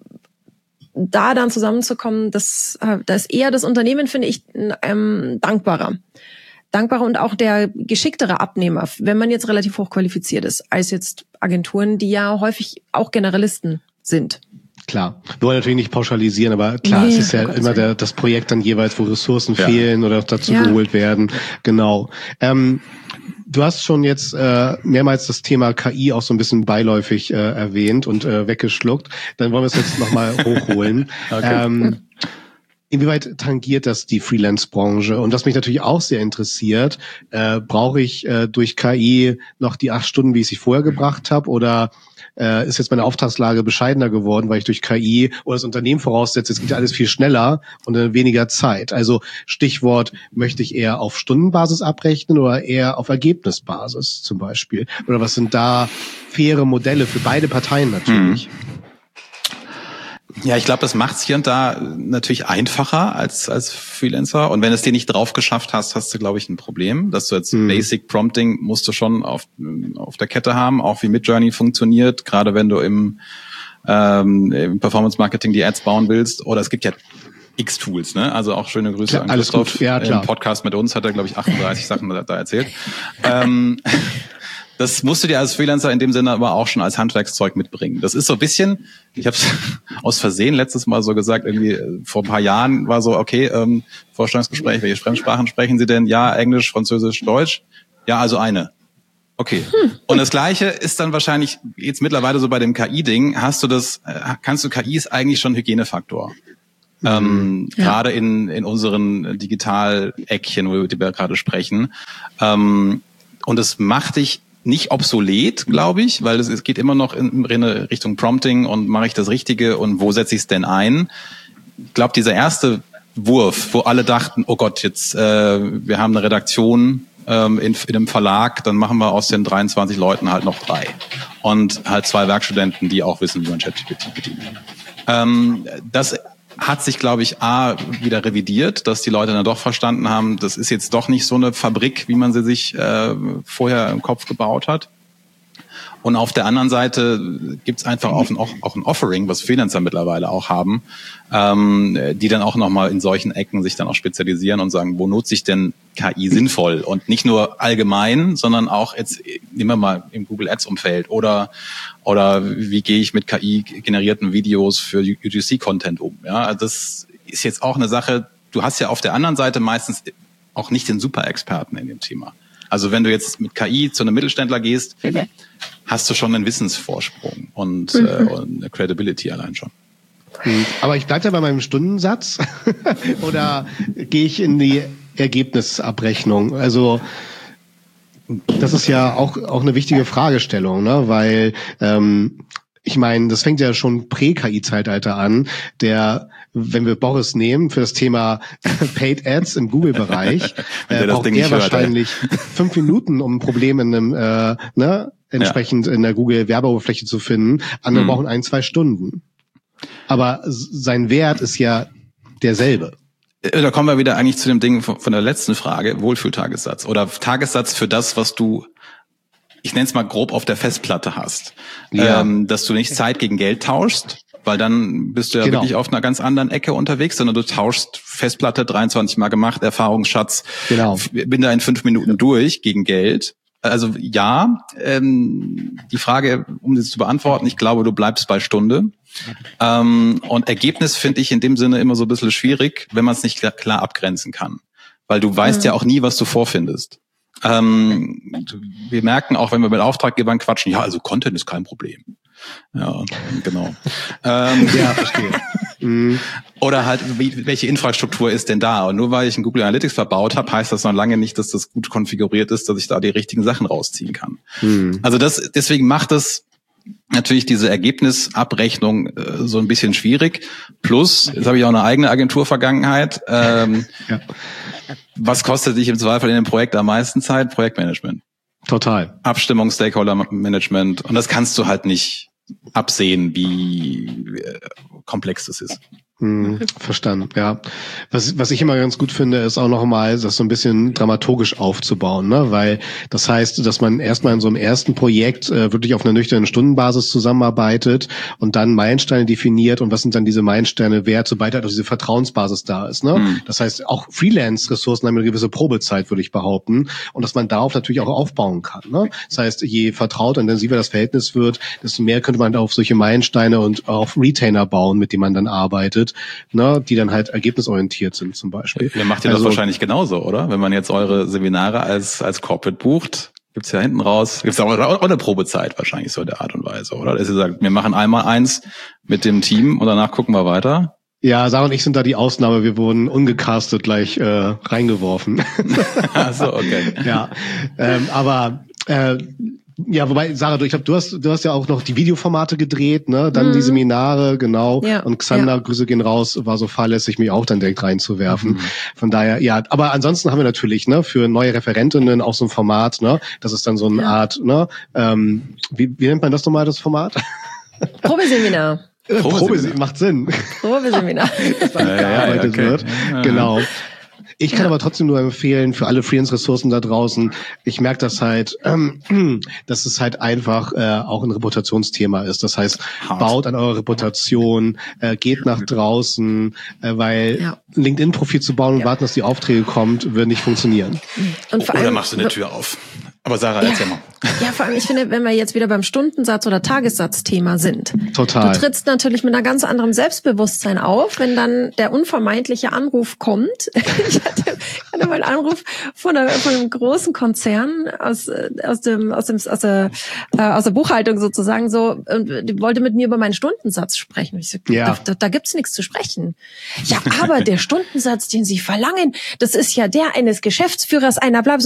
da dann zusammenzukommen, das, da ist eher das Unternehmen, finde ich, ähm, dankbarer. Dankbarer und auch der geschicktere Abnehmer, wenn man jetzt relativ hochqualifiziert ist, als jetzt Agenturen, die ja häufig auch Generalisten sind. Klar, wir wollen natürlich nicht pauschalisieren, aber klar, nee, es ist ja immer der, das Projekt dann jeweils, wo Ressourcen ja. fehlen oder dazu ja. geholt werden. Genau. Ähm, du hast schon jetzt äh, mehrmals das Thema K I auch so ein bisschen beiläufig äh, erwähnt und äh, weggeschluckt. Dann wollen wir es jetzt nochmal hochholen. Okay. Ähm, inwieweit tangiert das die Freelance-Branche? Und was mich natürlich auch sehr interessiert, äh, brauche ich äh, durch K I noch die acht Stunden, wie ich sie vorher gebracht habe, oder äh, ist jetzt meine Auftragslage bescheidener geworden, weil ich durch K I oder das Unternehmen voraussetze, es geht ja alles viel schneller und in weniger Zeit. Also Stichwort, möchte ich eher auf Stundenbasis abrechnen oder eher auf Ergebnisbasis zum Beispiel? Oder was sind da faire Modelle für beide Parteien natürlich? Hm. Ja, ich glaube, das macht es hier und da natürlich einfacher als als Freelancer. Und wenn es dir nicht drauf geschafft hast, hast du, glaube ich, ein Problem. Dass du jetzt mhm. Basic Prompting musst du schon auf auf der Kette haben, auch wie Midjourney funktioniert, gerade wenn du im, ähm, im Performance Marketing die Ads bauen willst. Oder es gibt ja X Tools, ne? Also auch schöne Grüße klar, an alles Christoph. Gut. Ja, klar. Im Podcast mit uns hat er, glaube ich, achtunddreißig Sachen da erzählt. ähm, Das musst du dir als Freelancer in dem Sinne aber auch schon als Handwerkszeug mitbringen. Das ist so ein bisschen, ich habe es aus Versehen letztes Mal so gesagt, irgendwie vor ein paar Jahren war so, okay, ähm, Vorstellungsgespräch, welche Fremdsprachen sprechen Sie denn? Ja, Englisch, Französisch, Deutsch. Ja, also eine. Okay. Hm. Und das Gleiche ist dann wahrscheinlich jetzt mittlerweile so bei dem K I-Ding, hast du das, kannst du, K I ist eigentlich schon ein Hygienefaktor. Mhm. Ähm, ja. Gerade in in unseren Digital-Eckchen, wo wir gerade sprechen. Ähm, und es macht dich nicht obsolet, glaube ich, weil es, es geht immer noch in, in Richtung Prompting und mache ich das Richtige und wo setze ich es denn ein? Ich glaube, dieser erste Wurf, wo alle dachten, oh Gott, jetzt äh, wir haben eine Redaktion ähm, in, in einem Verlag, dann machen wir aus den dreiundzwanzig Leuten halt noch drei und halt zwei Werkstudenten, die auch wissen, wie man ChatGPT bedient. Ähm, das hat sich, glaube ich, A, wieder revidiert, dass die Leute dann doch verstanden haben, das ist jetzt doch nicht so eine Fabrik, wie man sie sich äh, vorher im Kopf gebaut hat. Und auf der anderen Seite gibt's einfach auch ein, auch ein Offering, was Freelancer mittlerweile auch haben, ähm, die dann auch nochmal in solchen Ecken sich dann auch spezialisieren und sagen, wo nutze ich denn K I sinnvoll? Und nicht nur allgemein, sondern auch jetzt, nehmen wir mal im Google Ads Umfeld oder oder wie gehe ich mit K I-generierten Videos für U G C-Content um? Ja, das ist jetzt auch eine Sache, du hast ja auf der anderen Seite meistens auch nicht den Super-Experten in dem Thema. Also wenn du jetzt mit K I zu einem Mittelständler gehst, hast du schon einen Wissensvorsprung und, mhm. äh, und eine Credibility allein schon. Aber ich bleibe ja bei meinem Stundensatz oder gehe ich in die Ergebnisabrechnung? Also das ist ja auch auch eine wichtige Fragestellung, ne? Weil ähm, ich meine, das fängt ja schon Prä-K I-Zeitalter an, der, wenn wir Boris nehmen, für das Thema Paid Ads im Google-Bereich, äh, braucht er wahrscheinlich hört, fünf Minuten, um ein Problem in einem, äh, ne, entsprechend ja. in der Google-Werbeoberfläche zu finden. Andere mhm. brauchen ein, zwei Stunden. Aber sein Wert ist ja derselbe. Da kommen wir wieder eigentlich zu dem Ding von der letzten Frage, Wohlfühltagessatz oder Tagessatz für das, was du, ich nenne es mal grob, auf der Festplatte hast. Ja. Ähm, dass du nicht Zeit gegen Geld tauschst, weil dann bist du ja genau. wirklich auf einer ganz anderen Ecke unterwegs, sondern du tauschst Festplatte dreiundzwanzig Mal gemacht, Erfahrungsschatz, genau. bin da in fünf Minuten durch gegen Geld. Also ja, ähm, die Frage, um das zu beantworten, ich glaube, du bleibst bei Stunde. Ähm, und Ergebnis finde ich in dem Sinne immer so ein bisschen schwierig, wenn man es nicht klar, klar abgrenzen kann. Weil du weißt mhm. ja auch nie, was du vorfindest. Ähm, wir merken auch, wenn wir mit Auftraggebern quatschen, ja, also Content ist kein Problem. Ja, genau. ähm, ja, verstehe. Mhm. Oder halt, wie, welche Infrastruktur ist denn da? Und nur weil ich ein Google Analytics verbaut habe, heißt das noch lange nicht, dass das gut konfiguriert ist, dass ich da die richtigen Sachen rausziehen kann. Mhm. Also das, deswegen macht es natürlich diese Ergebnisabrechnung äh, so ein bisschen schwierig. Plus, jetzt habe ich auch eine eigene Agenturvergangenheit. Ähm, ja. Was kostet dich im Zweifel in dem Projekt am meisten Zeit? Projektmanagement. Total. Abstimmung, Stakeholder-Management. Und das kannst du halt nicht absehen, wie äh, komplex das ist. Hm, verstanden, ja. Was, was ich immer ganz gut finde, ist auch nochmal, das so ein bisschen dramaturgisch aufzubauen, ne? Weil das heißt, dass man erstmal in so einem ersten Projekt äh, wirklich auf einer nüchternen Stundenbasis zusammenarbeitet und dann Meilensteine definiert und was sind dann diese Meilensteine wert, sobald halt auch diese Vertrauensbasis da ist, ne? Hm. Das heißt, auch Freelance-Ressourcen haben eine gewisse Probezeit, würde ich behaupten, und dass man darauf natürlich auch aufbauen kann, ne? Das heißt, je vertraut und intensiver das Verhältnis wird, desto mehr könnte man auf solche Meilensteine und auf Retainer bauen, mit denen man dann arbeitet, ne, die dann halt ergebnisorientiert sind zum Beispiel. Ihr macht ja also, das wahrscheinlich genauso, oder? Wenn man jetzt eure Seminare als als Corporate bucht, gibt's ja hinten raus, gibt's auch, auch eine Probezeit wahrscheinlich so in der Art und Weise, oder? Dass ihr sagt, wir machen einmal eins mit dem Team und danach gucken wir weiter. Ja, Sarah und ich sind da die Ausnahme. Wir wurden ungecastet gleich äh, reingeworfen. Ach so, okay. Ja, ähm, aber äh, ja, wobei, Sarah, du, ich glaube, du hast, du hast ja auch noch die Videoformate gedreht, ne? Dann mhm. die Seminare, genau. Ja, und Xander, ja. Grüße gehen raus, war so fahrlässig, mich auch dann direkt reinzuwerfen. Mhm. Von daher, ja, aber ansonsten haben wir natürlich, ne, für neue Referentinnen auch so ein Format, ne? Das ist dann so eine ja. Art, ne? Ähm, wie, wie nennt man das nochmal, das Format? Probeseminar. Probeseminar, macht Sinn. Probeseminar. Dass dann ja, gearbeitet ja, okay. wird. Ja. Genau. Ich kann ja. aber trotzdem nur empfehlen, für alle Freelance-Ressourcen da draußen, ich merke das halt, ähm, dass es halt einfach äh, auch ein Reputationsthema ist. Das heißt, Hart. baut an eurer Reputation, äh, geht nach draußen, äh, weil ja. ein LinkedIn-Profil zu bauen und ja. warten, dass die Aufträge kommt, wird nicht funktionieren. Und vor allem, oder machst du eine Tür auf. Aber Sarah, ja. erzähl mal. Ja, vor allem, ich finde, wenn wir jetzt wieder beim Stundensatz- oder Tagessatzthema sind. Total. Du trittst natürlich mit einer ganz anderen Selbstbewusstsein auf, wenn dann der unvermeidliche Anruf kommt. Ich hatte, hatte mal einen Anruf von, einer, von einem großen Konzern aus, aus dem, aus dem, aus der, äh, aus der Buchhaltung sozusagen so, und die wollte mit mir über meinen Stundensatz sprechen. Ich so, ja. da, da, da gibt's nichts zu sprechen. Ja, aber der Stundensatz, den Sie verlangen, das ist ja der eines Geschäftsführers einer, bla, so ich,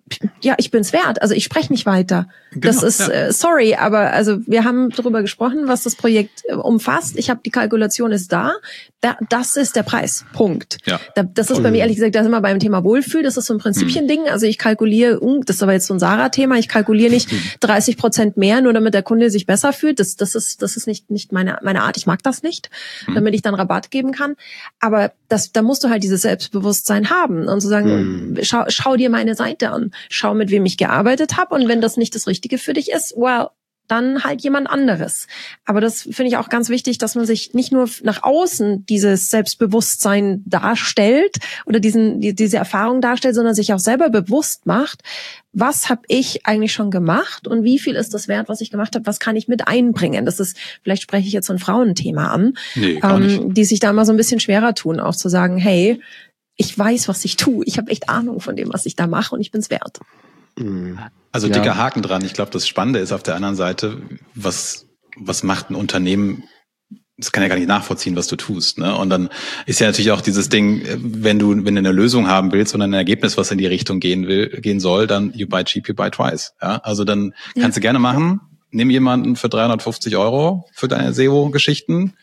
ja, ich bin's wert. Also ich spreche nicht weiter. Genau, das ist, ja. äh, sorry, aber also wir haben darüber gesprochen, was das Projekt äh, umfasst. Ich habe die Kalkulation ist da. da. Das ist der Preis. Punkt. Ja. Da, das ist bei mir ehrlich gesagt, das ist immer beim Thema Wohlfühl. Das ist so ein Prinzipiending. Also ich kalkuliere, das ist aber jetzt so ein Sarah-Thema. Ich kalkuliere nicht dreißig Prozent mehr, nur damit der Kunde sich besser fühlt. Das, das ist, das ist nicht nicht meine meine Art. Ich mag das nicht, damit ich dann Rabatt geben kann. Aber das, da musst du halt dieses Selbstbewusstsein haben und zu sagen, mhm. schau, schau dir meine Seite an. Schau, mit wem ich gearbeitet habe, und wenn das nicht das Richtige für dich ist, well, dann halt jemand anderes. Aber das finde ich auch ganz wichtig, dass man sich nicht nur nach außen dieses Selbstbewusstsein darstellt oder diesen die, diese Erfahrung darstellt, sondern sich auch selber bewusst macht, was habe ich eigentlich schon gemacht und wie viel ist das wert, was ich gemacht habe, was kann ich mit einbringen. Das ist, vielleicht spreche ich jetzt so ein Frauenthema an, nee, gar nicht. Ähm, die sich da mal so ein bisschen schwerer tun, auch zu sagen, hey, ich weiß, was ich tue. Ich habe echt Ahnung von dem, was ich da mache, und ich bin's wert. Also dicker ja. Haken dran. Ich glaube, das Spannende ist auf der anderen Seite, was was macht ein Unternehmen? Das kann ja gar nicht nachvollziehen, was du tust, ne? Und dann ist ja natürlich auch dieses Ding, wenn du wenn du eine Lösung haben willst und ein Ergebnis, was in die Richtung gehen will, gehen soll, dann you buy cheap, you buy twice. Ja, also dann ja. kannst du gerne machen. Nimm jemanden für dreihundertfünfzig Euro für deine S E O-Geschichten.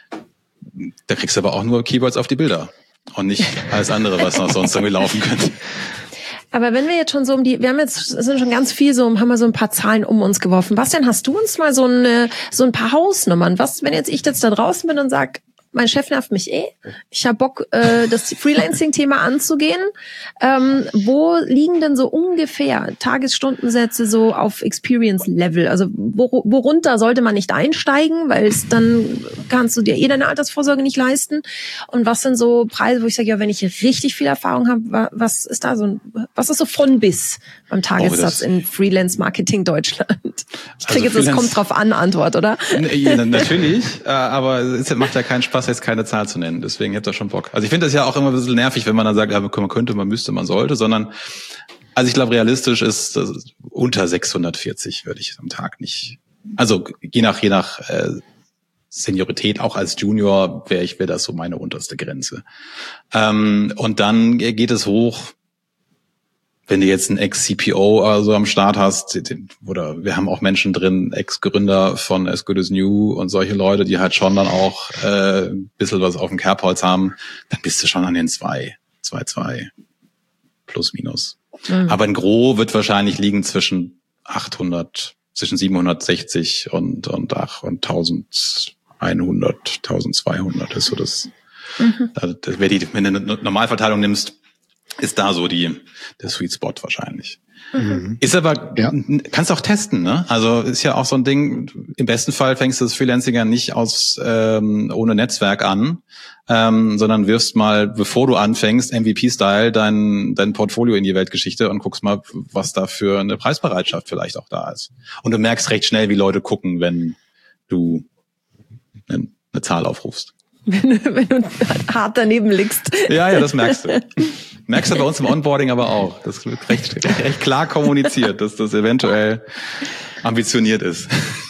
Da kriegst du aber auch nur Keywords auf die Bilder. Und nicht alles andere, was noch sonst irgendwie laufen könnte. Aber wenn wir jetzt schon so um die, wir haben jetzt, sind schon ganz viel so, haben wir so ein paar Zahlen um uns geworfen. Bastian, hast du uns mal so eine, so ein paar Hausnummern? Was, wenn jetzt ich jetzt da draußen bin und sag, mein Chef nervt mich eh, ich habe Bock, äh, das Freelancing-Thema anzugehen. Ähm, wo liegen denn so ungefähr Tagesstundensätze so auf Experience-Level? Also wo, worunter sollte man nicht einsteigen, weil es dann kannst du dir eh deine Altersvorsorge nicht leisten. Und was sind so Preise, wo ich sage, ja, wenn ich richtig viel Erfahrung habe, was ist da so, was ist so von bis beim Tagessatz oh, in Freelance-Marketing Deutschland? Ich kriege also jetzt, es kommt drauf an, Antwort, oder? Ja, natürlich, aber es macht ja keinen Spaß, jetzt keine Zahl zu nennen. Deswegen hätte er schon Bock. Also ich finde das ja auch immer ein bisschen nervig, wenn man dann sagt, ja, man könnte, man müsste, man sollte, sondern also ich glaube, realistisch ist das unter sechshundertvierzig würde ich am Tag nicht. Also je nach je nach äh, Seniorität, auch als Junior wäre ich wäre das so meine unterste Grenze. Ähm, und dann geht es hoch. Wenn du jetzt einen Ex-C P O also am Start hast, oder wir haben auch Menschen drin, Ex-Gründer von As Good As New und solche Leute, die halt schon dann auch äh, ein bisschen was auf dem Kerbholz haben, dann bist du schon an den zwei, zwei, zwei, plus, minus. Mhm. Aber ein Gros wird wahrscheinlich liegen zwischen achthundert, zwischen siebenhundertsechzig und und ach und eintausendeinhundert, eintausendzweihundert ist so das. Mhm. Also, das wäre die, wenn du eine Normalverteilung nimmst, ist da so die der Sweet Spot wahrscheinlich. Mhm. Ist aber, ja. kannst auch testen, ne? Also ist ja auch so ein Ding, im besten Fall fängst du das Freelancing ja nicht aus ähm, ohne Netzwerk an, ähm, sondern wirfst mal, bevor du anfängst, M V P-Style dein dein Portfolio in die Weltgeschichte und guckst mal, was da für eine Preisbereitschaft vielleicht auch da ist. Und du merkst recht schnell, wie Leute gucken, wenn du eine, eine Zahl aufrufst. Wenn du, wenn du hart daneben liegst. Ja, ja, das merkst du. Merkst du bei uns im Onboarding aber auch. Das wird recht, recht klar kommuniziert, dass das eventuell ambitioniert ist.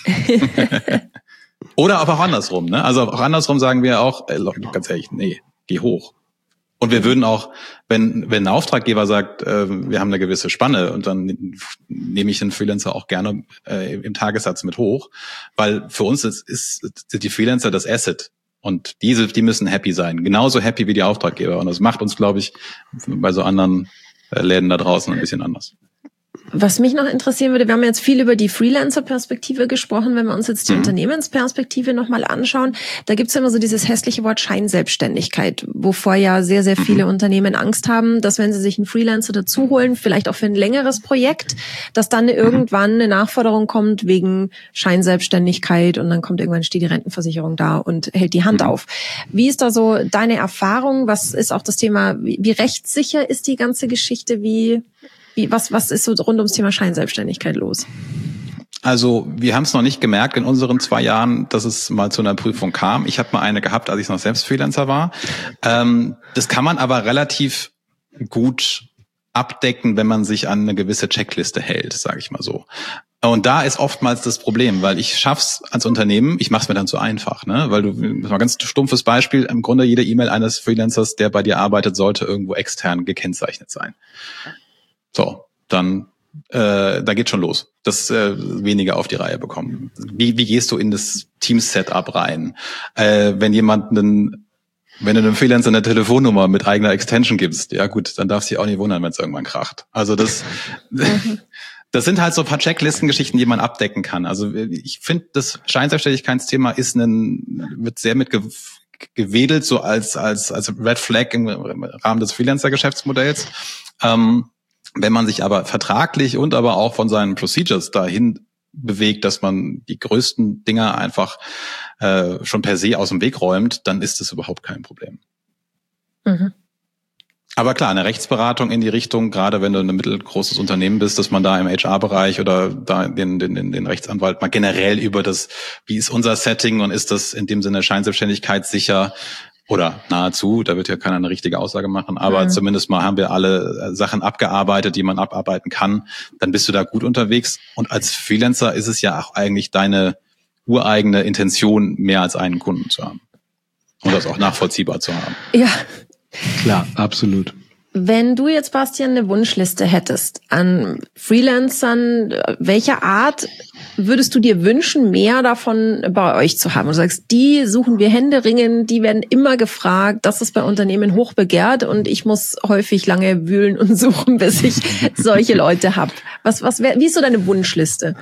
Oder aber auch andersrum, ne? Also auch andersrum sagen wir auch, ey, ganz ehrlich, nee, geh hoch. Und wir würden auch, wenn wenn ein Auftraggeber sagt, äh, wir haben eine gewisse Spanne, und dann nehme ich den Freelancer auch gerne äh, im Tagessatz mit hoch, weil für uns ist, ist sind die Freelancer das Asset. Und diese, die müssen happy sein. Genauso happy wie die Auftraggeber. Und das macht uns, glaube ich, bei so anderen Läden da draußen ein bisschen anders. Was mich noch interessieren würde, wir haben jetzt viel über die Freelancer-Perspektive gesprochen, wenn wir uns jetzt die mhm. Unternehmensperspektive nochmal anschauen, da gibt's ja immer so dieses hässliche Wort Scheinselbstständigkeit, wovor ja sehr, sehr viele mhm. Unternehmen Angst haben, dass wenn sie sich einen Freelancer dazu holen, vielleicht auch für ein längeres Projekt, dass dann irgendwann eine Nachforderung kommt wegen Scheinselbstständigkeit, und dann kommt irgendwann steht die Rentenversicherung da und hält die Hand mhm. auf. Wie ist da so deine Erfahrung? Was ist auch das Thema, wie, wie rechtssicher ist die ganze Geschichte? Wie Wie, was, was ist so rund ums Thema Scheinselbstständigkeit los? Also wir haben es noch nicht gemerkt in unseren zwei Jahren, dass es mal zu einer Prüfung kam. Ich habe mal eine gehabt, als ich noch selbst Freelancer war. Ähm, das kann man aber relativ gut abdecken, wenn man sich an eine gewisse Checkliste hält, sage ich mal so. Und da ist oftmals das Problem, weil ich schaff's als Unternehmen, ich mach's mir dann zu einfach, ne? Weil du, mal ganz stumpfes Beispiel, im Grunde jede E-Mail eines Freelancers, der bei dir arbeitet, sollte irgendwo extern gekennzeichnet sein. So, dann äh, da geht schon los. Das äh, weniger auf die Reihe bekommen. Wie, wie gehst du in das Team-Setup rein? Äh, wenn jemand einen, wenn du einem Freelancer eine Telefonnummer mit eigener Extension gibst, ja gut, dann darfst du dich auch nicht wundern, wenn es irgendwann kracht. Also das, das sind halt so ein paar Checklistengeschichten, die man abdecken kann. Also ich finde, das Scheinselbstständigkeitsthema ist ein, wird sehr mit ge, gewedelt, so als als als Red Flag im Rahmen des Freelancer-Geschäftsmodells. Ähm, Wenn man sich aber vertraglich und aber auch von seinen Procedures dahin bewegt, dass man die größten Dinger einfach äh, schon per se aus dem Weg räumt, dann ist das überhaupt kein Problem. Mhm. Aber klar, eine Rechtsberatung in die Richtung, gerade wenn du ein mittelgroßes Unternehmen bist, dass man da im H R-Bereich oder da den, den, den Rechtsanwalt mal generell über das, wie ist unser Setting und ist das in dem Sinne Scheinselbstständigkeit sicher, oder nahezu, da wird ja keiner eine richtige Aussage machen, aber mhm. zumindest mal haben wir alle Sachen abgearbeitet, die man abarbeiten kann, dann bist du da gut unterwegs. Und als Freelancer ist es ja auch eigentlich deine ureigene Intention, mehr als einen Kunden zu haben. Und das auch nachvollziehbar zu haben. Ja. Klar, absolut. Wenn du jetzt, Bastian, eine Wunschliste hättest an Freelancern, welcher Art würdest du dir wünschen, mehr davon bei euch zu haben? Du sagst, die suchen wir händeringend, die werden immer gefragt, das ist bei Unternehmen hochbegehrt und ich muss häufig lange wühlen und suchen, bis ich solche Leute habe. Was, was wär, wie ist so deine Wunschliste?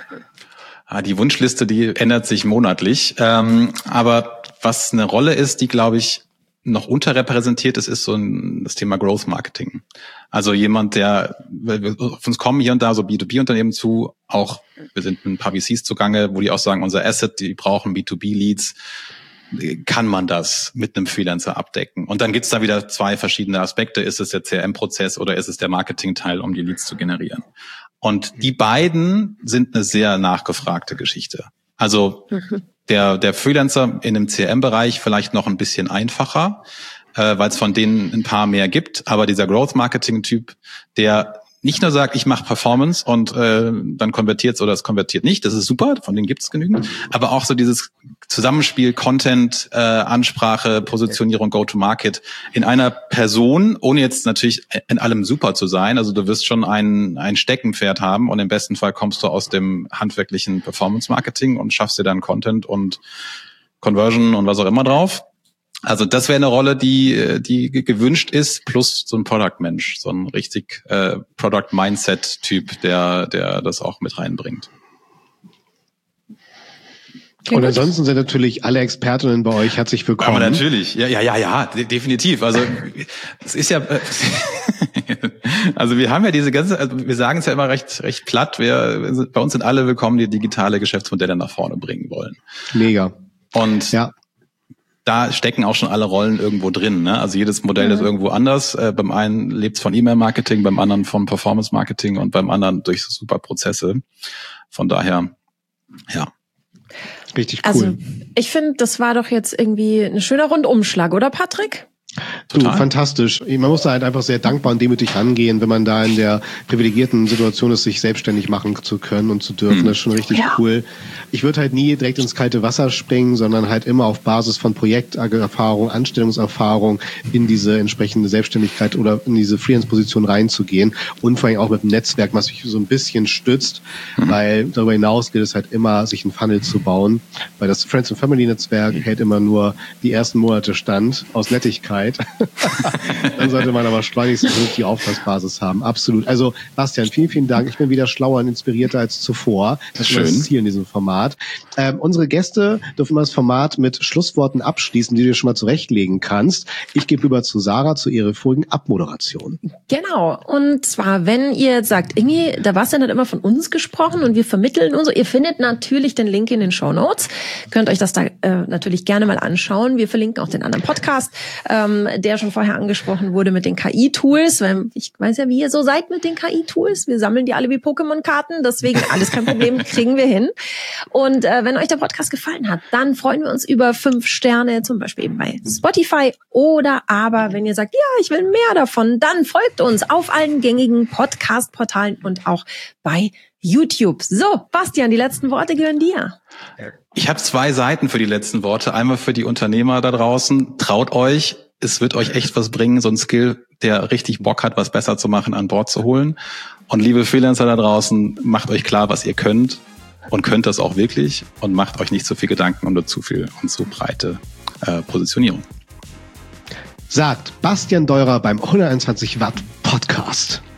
Ah, die Wunschliste, die ändert sich monatlich. Ähm, aber was eine Rolle ist, die, glaube ich, noch unterrepräsentiert ist, ist so ein, das Thema Growth Marketing. Also jemand, der, auf uns kommen hier und da so B zwei B-Unternehmen zu, auch, wir sind mit ein paar V Cs zugange, wo die auch sagen, unser Asset, die brauchen B zwei B-Leads, kann man das mit einem Freelancer abdecken? Und dann gibt's da wieder zwei verschiedene Aspekte. Ist es der C R M-Prozess oder ist es der Marketing-Teil, um die Leads zu generieren? Und die beiden sind eine sehr nachgefragte Geschichte. Also, Der, der Freelancer in dem C R M-Bereich vielleicht noch ein bisschen einfacher, äh, weil es von denen ein paar mehr gibt. Aber dieser Growth-Marketing-Typ, der nicht nur sagt, ich mache Performance und äh, dann konvertiert es oder es konvertiert nicht, das ist super, von denen gibt es genügend. Aber auch so dieses Zusammenspiel Content, äh, Ansprache, Positionierung, Go-to-Market in einer Person, ohne jetzt natürlich in allem super zu sein. Also du wirst schon ein, ein Steckenpferd haben und im besten Fall kommst du aus dem handwerklichen Performance-Marketing und schaffst dir dann Content und Conversion und was auch immer drauf. Also das wäre eine Rolle, die die gewünscht ist, plus so ein Product-Mensch, so ein richtig äh, Product-Mindset-Typ, der der das auch mit reinbringt. Und ansonsten sind natürlich alle Expertinnen bei euch herzlich willkommen. Aber natürlich, ja, ja, ja, ja, definitiv. Also es ist ja, also wir haben ja diese ganze, also wir sagen es ja immer recht, recht platt. Wir, bei uns sind alle willkommen, die digitale Geschäftsmodelle nach vorne bringen wollen. Mega. Und ja. Da stecken auch schon alle Rollen irgendwo drin. Ne? Also jedes Modell mhm. ist irgendwo anders. Äh, beim einen lebt es von E-Mail-Marketing, beim anderen von Performance-Marketing und beim anderen durch super Prozesse. Von daher, ja. Richtig cool. Also ich finde, das war doch jetzt irgendwie ein schöner Rundumschlag, oder Patrick? Du, fantastisch. Man muss da halt einfach sehr dankbar und demütig rangehen, wenn man da in der privilegierten Situation ist, sich selbstständig machen zu können und zu dürfen. Das ist schon richtig ja. cool. Ich würde halt nie direkt ins kalte Wasser springen, sondern halt immer auf Basis von Projekterfahrung, Anstellungserfahrung in diese entsprechende Selbstständigkeit oder in diese Freelance-Position reinzugehen und vor allem auch mit einem Netzwerk, was mich so ein bisschen stützt, mhm. weil darüber hinaus gilt es halt immer, sich einen Funnel zu bauen, weil das Friends and Family Netzwerk hält immer nur die ersten Monate stand, aus Nettigkeit. Dann sollte man aber schleunigst die Auftragsbasis haben. Absolut. Also Bastian, vielen, vielen Dank. Ich bin wieder schlauer und inspirierter als zuvor. Das ist das Ziel in diesem Format. Ähm, unsere Gäste dürfen das Format mit Schlussworten abschließen, die du dir schon mal zurechtlegen kannst. Ich gebe über zu Sarah zu ihrer vorigen Abmoderation. Genau. Und zwar, wenn ihr jetzt sagt, irgendwie, der Bastian hat immer von uns gesprochen und wir vermitteln und so. Ihr findet natürlich den Link in den Shownotes. Könnt euch das da äh, natürlich gerne mal anschauen. Wir verlinken auch den anderen Podcast, ähm, der schon vorher angesprochen wurde mit den K I-Tools. Weil ich weiß ja, wie ihr so seid mit den K I-Tools. Wir sammeln die alle wie Pokémon-Karten. Deswegen alles kein Problem, kriegen wir hin. Und äh, wenn euch der Podcast gefallen hat, dann freuen wir uns über fünf Sterne, zum Beispiel eben bei Spotify. Oder aber, wenn ihr sagt, ja, ich will mehr davon, dann folgt uns auf allen gängigen Podcast-Portalen und auch bei YouTube. So, Bastian, die letzten Worte gehören dir. Ich habe zwei Seiten für die letzten Worte. Einmal für die Unternehmer da draußen. Traut euch. Es wird euch echt was bringen, so ein Skill der richtig Bock hat, was besser zu machen, an Bord zu holen. Und liebe Freelancer da draußen, macht euch klar, was ihr könnt und könnt das auch wirklich und macht euch nicht zu viel Gedanken um eine zu viel und zu breite äh, Positionierung. Sagt Bastian Deurer beim hunderteinundzwanzig Watt Podcast.